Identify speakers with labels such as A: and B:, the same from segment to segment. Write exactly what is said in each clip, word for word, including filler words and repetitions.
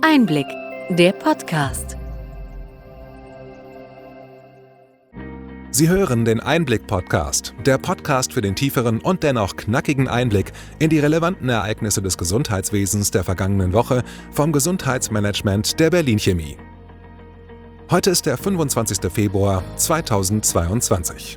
A: Einblick, der Podcast.
B: Sie hören den Einblick-Podcast, der Podcast für den tieferen und dennoch knackigen Einblick in die relevanten Ereignisse des Gesundheitswesens der vergangenen Woche vom Gesundheitsmanagement der Berlin Chemie. Heute ist der fünfundzwanzigster Februar zweitausendzweiundzwanzig.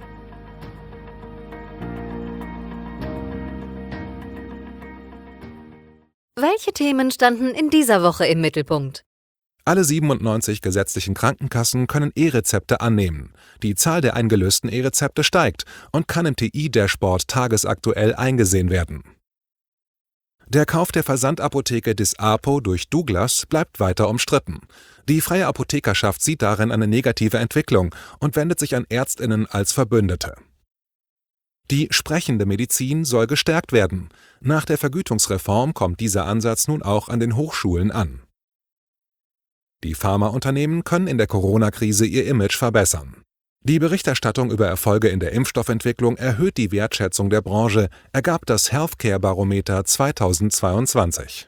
A: Welche Themen standen in dieser Woche im Mittelpunkt?
B: Alle siebenundneunzig gesetzlichen Krankenkassen können E-Rezepte annehmen. Die Zahl der eingelösten E-Rezepte steigt und kann im T I-Dashboard tagesaktuell eingesehen werden. Der Kauf der Versandapotheke Disapo durch Douglas bleibt weiter umstritten. Die freie Apothekerschaft sieht darin eine negative Entwicklung und wendet sich an ÄrztInnen als Verbündete. Die sprechende Medizin soll gestärkt werden. Nach der Vergütungsreform kommt dieser Ansatz nun auch an den Hochschulen an. Die Pharmaunternehmen können in der Corona-Krise ihr Image verbessern. Die Berichterstattung über Erfolge in der Impfstoffentwicklung erhöht die Wertschätzung der Branche, ergab das Healthcare-Barometer zweitausendzweiundzwanzig.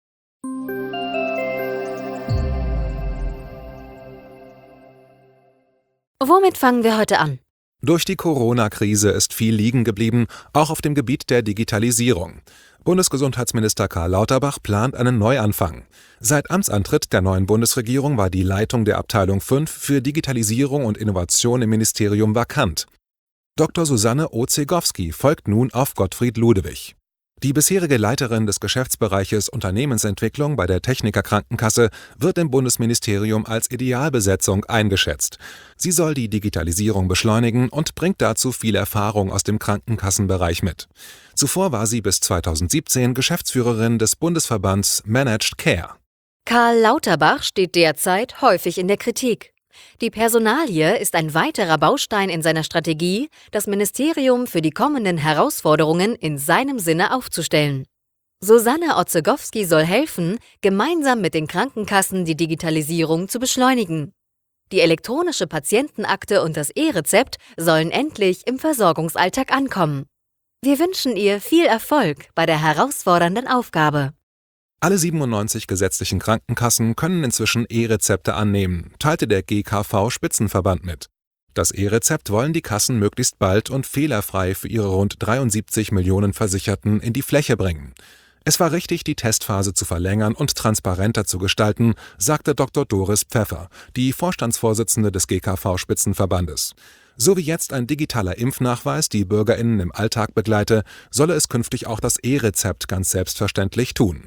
A: Womit fangen wir heute an?
B: Durch die Corona-Krise ist viel liegen geblieben, auch auf dem Gebiet der Digitalisierung. Bundesgesundheitsminister Karl Lauterbach plant einen Neuanfang. Seit Amtsantritt der neuen Bundesregierung war die Leitung der Abteilung fünf für Digitalisierung und Innovation im Ministerium vakant. Doktor Susanne Ozegowski folgt nun auf Gottfried Ludewig. Die bisherige Leiterin des Geschäftsbereiches Unternehmensentwicklung bei der Techniker Krankenkasse wird im Bundesministerium als Idealbesetzung eingeschätzt. Sie soll die Digitalisierung beschleunigen und bringt dazu viel Erfahrung aus dem Krankenkassenbereich mit. Zuvor war sie bis zweitausendsiebzehn Geschäftsführerin des Bundesverbands Managed Care.
A: Karl Lauterbach steht derzeit häufig in der Kritik. Die Personalie ist ein weiterer Baustein in seiner Strategie, das Ministerium für die kommenden Herausforderungen in seinem Sinne aufzustellen. Susanne Ozegowski soll helfen, gemeinsam mit den Krankenkassen die Digitalisierung zu beschleunigen. Die elektronische Patientenakte und das E-Rezept sollen endlich im Versorgungsalltag ankommen. Wir wünschen ihr viel Erfolg bei der herausfordernden Aufgabe.
B: Alle siebenundneunzig gesetzlichen Krankenkassen können inzwischen E-Rezepte annehmen, teilte der G K V-Spitzenverband mit. Das E-Rezept wollen die Kassen möglichst bald und fehlerfrei für ihre rund dreiundsiebzig Millionen Versicherten in die Fläche bringen. Es war richtig, die Testphase zu verlängern und transparenter zu gestalten, sagte Doktor Doris Pfeffer, die Vorstandsvorsitzende des G K V-Spitzenverbandes. So wie jetzt ein digitaler Impfnachweis die BürgerInnen im Alltag begleite, solle es künftig auch das E-Rezept ganz selbstverständlich tun.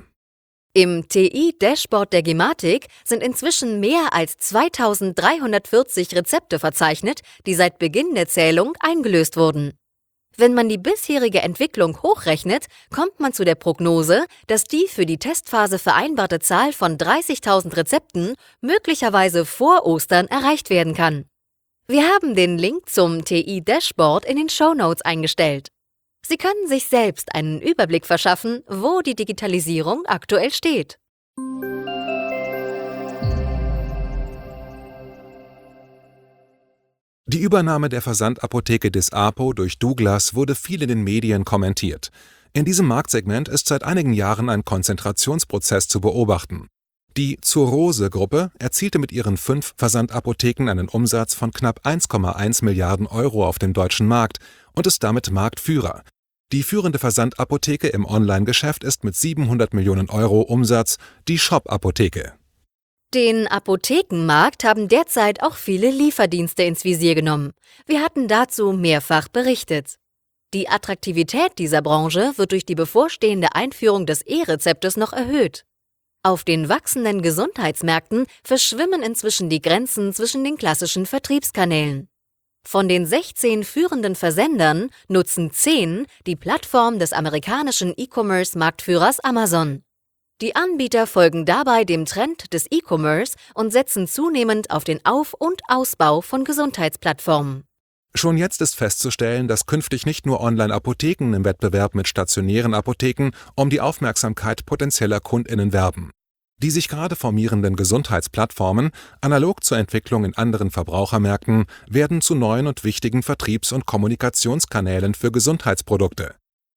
A: Im T I-Dashboard der Gematik sind inzwischen mehr als zweitausenddreihundertvierzig Rezepte verzeichnet, die seit Beginn der Zählung eingelöst wurden. Wenn man die bisherige Entwicklung hochrechnet, kommt man zu der Prognose, dass die für die Testphase vereinbarte Zahl von dreißigtausend Rezepten möglicherweise vor Ostern erreicht werden kann. Wir haben den Link zum T I-Dashboard in den Shownotes eingestellt. Sie können sich selbst einen Überblick verschaffen, wo die Digitalisierung aktuell steht.
B: Die Übernahme der Versandapotheke Disapo durch Douglas wurde viel in den Medien kommentiert. In diesem Marktsegment ist seit einigen Jahren ein Konzentrationsprozess zu beobachten. Die Zur-Rose-Gruppe erzielte mit ihren fünf Versandapotheken einen Umsatz von knapp eins Komma eins Milliarden Euro auf dem deutschen Markt und ist damit Marktführer. Die führende Versandapotheke im Online-Geschäft ist mit siebenhundert Millionen Euro Umsatz die Shop-Apotheke.
A: Den Apothekenmarkt haben derzeit auch viele Lieferdienste ins Visier genommen. Wir hatten dazu mehrfach berichtet. Die Attraktivität dieser Branche wird durch die bevorstehende Einführung des E-Rezeptes noch erhöht. Auf den wachsenden Gesundheitsmärkten verschwimmen inzwischen die Grenzen zwischen den klassischen Vertriebskanälen. Von den sechzehn führenden Versendern nutzen zehn die Plattform des amerikanischen E-Commerce-Marktführers Amazon. Die Anbieter folgen dabei dem Trend des E-Commerce und setzen zunehmend auf den Auf- und Ausbau von Gesundheitsplattformen.
B: Schon jetzt ist festzustellen, dass künftig nicht nur Online-Apotheken im Wettbewerb mit stationären Apotheken um die Aufmerksamkeit potenzieller KundInnen werben. Die sich gerade formierenden Gesundheitsplattformen, analog zur Entwicklung in anderen Verbrauchermärkten, werden zu neuen und wichtigen Vertriebs- und Kommunikationskanälen für Gesundheitsprodukte.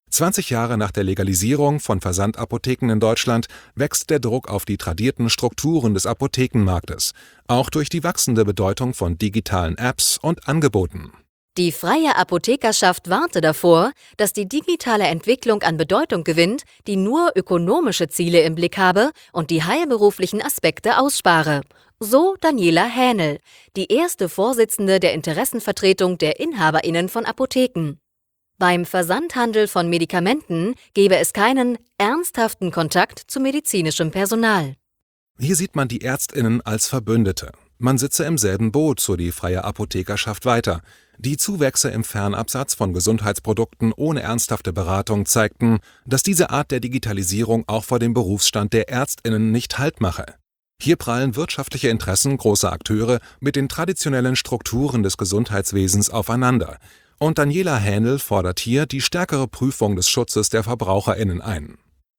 B: zwanzig Jahre nach der Legalisierung von Versandapotheken in Deutschland wächst der Druck auf die tradierten Strukturen des Apothekenmarktes, auch durch die wachsende Bedeutung von digitalen Apps und Angeboten.
A: Die freie Apothekerschaft warnte davor, dass die digitale Entwicklung an Bedeutung gewinnt, die nur ökonomische Ziele im Blick habe und die heilberuflichen Aspekte ausspare. So Daniela Hähnel, die erste Vorsitzende der Interessenvertretung der InhaberInnen von Apotheken. Beim Versandhandel von Medikamenten gebe es keinen ernsthaften Kontakt zu medizinischem Personal.
B: Hier sieht man die ÄrztInnen als Verbündete. Man sitze im selben Boot, so die freie Apothekerschaft weiter. Die Zuwächse im Fernabsatz von Gesundheitsprodukten ohne ernsthafte Beratung zeigten, dass diese Art der Digitalisierung auch vor dem Berufsstand der ÄrztInnen nicht Halt mache. Hier prallen wirtschaftliche Interessen großer Akteure mit den traditionellen Strukturen des Gesundheitswesens aufeinander. Und Daniela Hähnel fordert hier die stärkere Prüfung des Schutzes der VerbraucherInnen ein.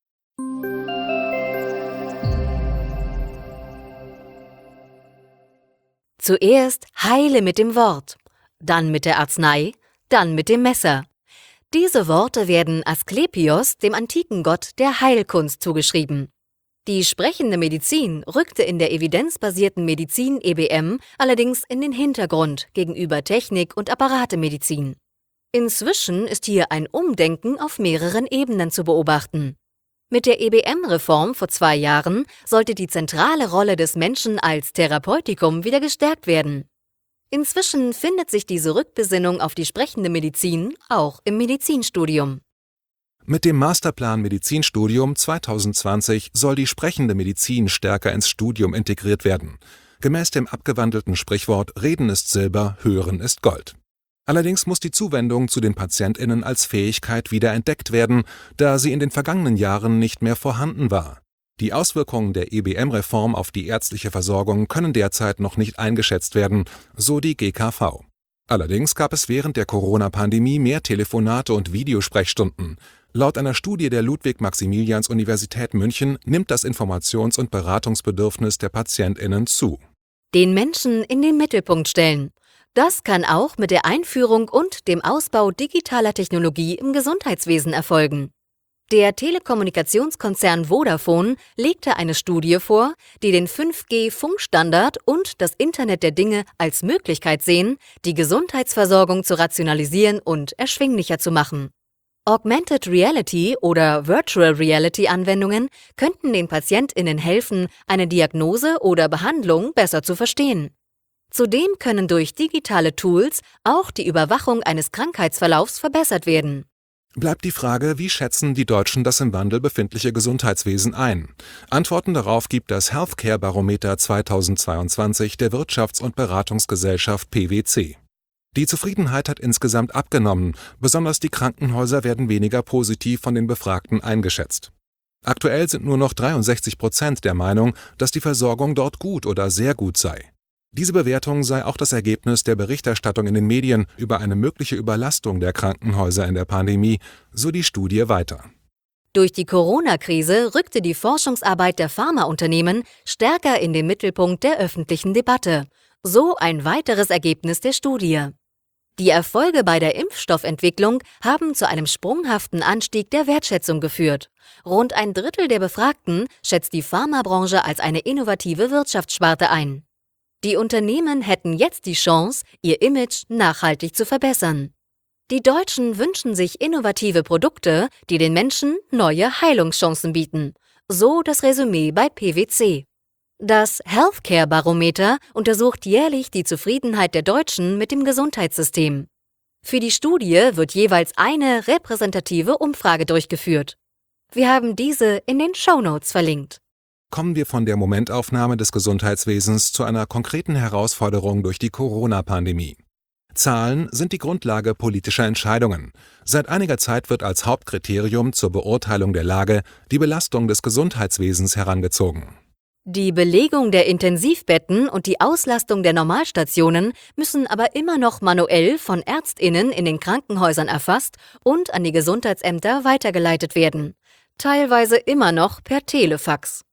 A: Zuerst heile mit dem Wort, dann mit der Arznei, dann mit dem Messer. Diese Worte werden Asklepios, dem antiken Gott der Heilkunst, zugeschrieben. Die sprechende Medizin rückte in der evidenzbasierten Medizin E B M allerdings in den Hintergrund gegenüber Technik- und Apparatemedizin. Inzwischen ist hier ein Umdenken auf mehreren Ebenen zu beobachten. Mit der E B M-Reform vor zwei Jahren sollte die zentrale Rolle des Menschen als Therapeutikum wieder gestärkt werden. Inzwischen findet sich diese Rückbesinnung auf die sprechende Medizin auch im Medizinstudium.
B: Mit dem Masterplan Medizinstudium zwanzig zwanzig soll die sprechende Medizin stärker ins Studium integriert werden. Gemäß dem abgewandelten Sprichwort Reden ist Silber, Hören ist Gold. Allerdings muss die Zuwendung zu den PatientInnen als Fähigkeit wieder entdeckt werden, da sie in den vergangenen Jahren nicht mehr vorhanden war. Die Auswirkungen der E B M-Reform auf die ärztliche Versorgung können derzeit noch nicht eingeschätzt werden, so die G K V. Allerdings gab es während der Corona-Pandemie mehr Telefonate und Videosprechstunden. Laut einer Studie der Ludwig-Maximilians-Universität München nimmt das Informations- und Beratungsbedürfnis der PatientInnen zu.
A: Den Menschen in den Mittelpunkt stellen. Das kann auch mit der Einführung und dem Ausbau digitaler Technologie im Gesundheitswesen erfolgen. Der Telekommunikationskonzern Vodafone legte eine Studie vor, die den fünf G-Funkstandard und das Internet der Dinge als Möglichkeit sehen, die Gesundheitsversorgung zu rationalisieren und erschwinglicher zu machen. Augmented Reality oder Virtual Reality Anwendungen könnten den PatientInnen helfen, eine Diagnose oder Behandlung besser zu verstehen. Zudem können durch digitale Tools auch die Überwachung eines Krankheitsverlaufs verbessert werden.
B: Bleibt die Frage, wie schätzen die Deutschen das im Wandel befindliche Gesundheitswesen ein? Antworten darauf gibt das Healthcare-Barometer zweitausendzweiundzwanzig der Wirtschafts- und Beratungsgesellschaft P W C. Die Zufriedenheit hat insgesamt abgenommen, besonders die Krankenhäuser werden weniger positiv von den Befragten eingeschätzt. Aktuell sind nur noch dreiundsechzig Prozent der Meinung, dass die Versorgung dort gut oder sehr gut sei. Diese Bewertung sei auch das Ergebnis der Berichterstattung in den Medien über eine mögliche Überlastung der Krankenhäuser in der Pandemie, so die Studie weiter.
A: Durch die Corona-Krise rückte die Forschungsarbeit der Pharmaunternehmen stärker in den Mittelpunkt der öffentlichen Debatte. So ein weiteres Ergebnis der Studie. Die Erfolge bei der Impfstoffentwicklung haben zu einem sprunghaften Anstieg der Wertschätzung geführt. Rund ein Drittel der Befragten schätzt die Pharmabranche als eine innovative Wirtschaftssparte ein. Die Unternehmen hätten jetzt die Chance, ihr Image nachhaltig zu verbessern. Die Deutschen wünschen sich innovative Produkte, die den Menschen neue Heilungschancen bieten. So das Resümee bei P W C. Das Healthcare-Barometer untersucht jährlich die Zufriedenheit der Deutschen mit dem Gesundheitssystem. Für die Studie wird jeweils eine repräsentative Umfrage durchgeführt. Wir haben diese in den Shownotes verlinkt.
B: Kommen wir von der Momentaufnahme des Gesundheitswesens zu einer konkreten Herausforderung durch die Corona-Pandemie. Zahlen sind die Grundlage politischer Entscheidungen. Seit einiger Zeit wird als Hauptkriterium zur Beurteilung der Lage die Belastung des Gesundheitswesens herangezogen.
A: Die Belegung der Intensivbetten und die Auslastung der Normalstationen müssen aber immer noch manuell von ÄrztInnen in den Krankenhäusern erfasst und an die Gesundheitsämter weitergeleitet werden. Teilweise immer noch per Telefax.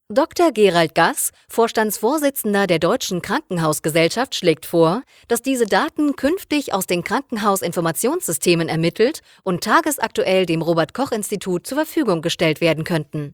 A: Doktor Gerald Gass, Vorstandsvorsitzender der Deutschen Krankenhausgesellschaft, schlägt vor, dass diese Daten künftig aus den Krankenhausinformationssystemen ermittelt und tagesaktuell dem Robert-Koch-Institut zur Verfügung gestellt werden könnten.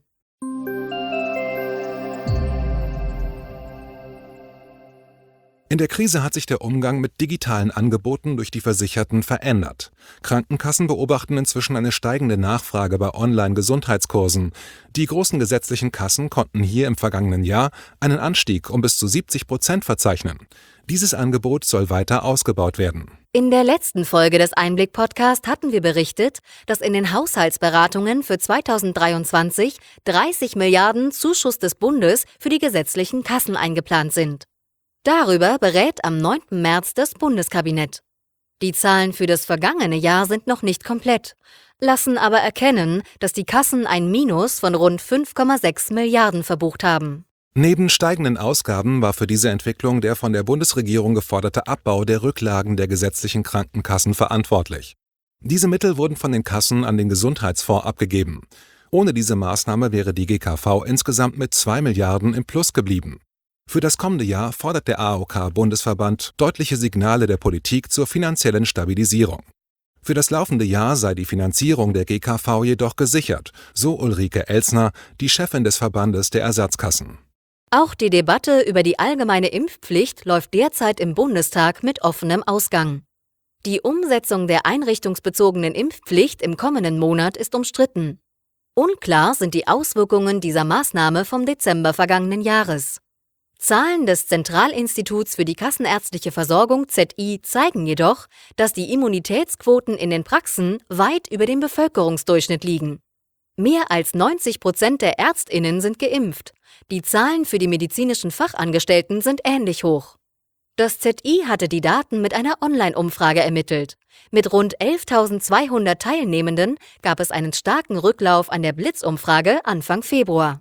B: In der Krise hat sich der Umgang mit digitalen Angeboten durch die Versicherten verändert. Krankenkassen beobachten inzwischen eine steigende Nachfrage bei Online-Gesundheitskursen. Die großen gesetzlichen Kassen konnten hier im vergangenen Jahr einen Anstieg um bis zu siebzig Prozent verzeichnen. Dieses Angebot soll weiter ausgebaut werden.
A: In der letzten Folge des Einblick-Podcast hatten wir berichtet, dass in den Haushaltsberatungen für zweitausenddreiundzwanzig dreißig Milliarden Zuschuss des Bundes für die gesetzlichen Kassen eingeplant sind. Darüber berät am neunten März das Bundeskabinett. Die Zahlen für das vergangene Jahr sind noch nicht komplett, lassen aber erkennen, dass die Kassen ein Minus von rund fünf Komma sechs Milliarden verbucht haben.
B: Neben steigenden Ausgaben war für diese Entwicklung der von der Bundesregierung geforderte Abbau der Rücklagen der gesetzlichen Krankenkassen verantwortlich. Diese Mittel wurden von den Kassen an den Gesundheitsfonds abgegeben. Ohne diese Maßnahme wäre die G K V insgesamt mit zwei Milliarden im Plus geblieben. Für das kommende Jahr fordert der A O K-Bundesverband deutliche Signale der Politik zur finanziellen Stabilisierung. Für das laufende Jahr sei die Finanzierung der G K V jedoch gesichert, so Ulrike Elsner, die Chefin des Verbandes der Ersatzkassen.
A: Auch die Debatte über die allgemeine Impfpflicht läuft derzeit im Bundestag mit offenem Ausgang. Die Umsetzung der einrichtungsbezogenen Impfpflicht im kommenden Monat ist umstritten. Unklar sind die Auswirkungen dieser Maßnahme vom Dezember vergangenen Jahres. Zahlen des Zentralinstituts für die kassenärztliche Versorgung Z I zeigen jedoch, dass die Immunitätsquoten in den Praxen weit über dem Bevölkerungsdurchschnitt liegen. Mehr als neunzig Prozent der ÄrztInnen sind geimpft. Die Zahlen für die medizinischen Fachangestellten sind ähnlich hoch. Das Z I hatte die Daten mit einer Online-Umfrage ermittelt. Mit rund elftausendzweihundert Teilnehmenden gab es einen starken Rücklauf an der Blitzumfrage Anfang Februar.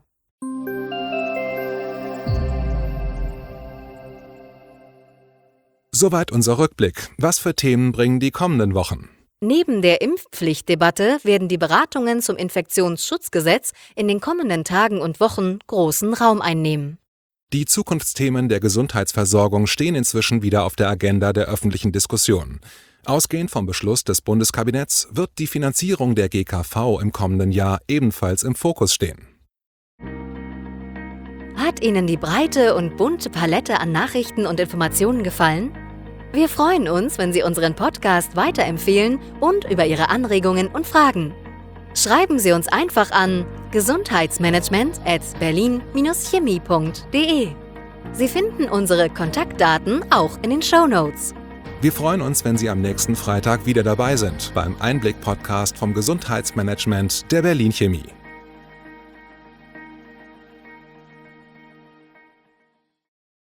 B: Soweit unser Rückblick. Was für Themen bringen die kommenden Wochen?
A: Neben der Impfpflichtdebatte werden die Beratungen zum Infektionsschutzgesetz in den kommenden Tagen und Wochen großen Raum einnehmen.
B: Die Zukunftsthemen der Gesundheitsversorgung stehen inzwischen wieder auf der Agenda der öffentlichen Diskussion. Ausgehend vom Beschluss des Bundeskabinetts wird die Finanzierung der G K V im kommenden Jahr ebenfalls im Fokus stehen.
A: Hat Ihnen die breite und bunte Palette an Nachrichten und Informationen gefallen? Wir freuen uns, wenn Sie unseren Podcast weiterempfehlen und über Ihre Anregungen und Fragen. Schreiben Sie uns einfach an gesundheitsmanagement at berlin Bindestrich chemie Punkt de. Sie finden unsere Kontaktdaten auch in den Shownotes.
B: Wir freuen uns, wenn Sie am nächsten Freitag wieder dabei sind beim Einblick-Podcast vom Gesundheitsmanagement der Berlin Chemie.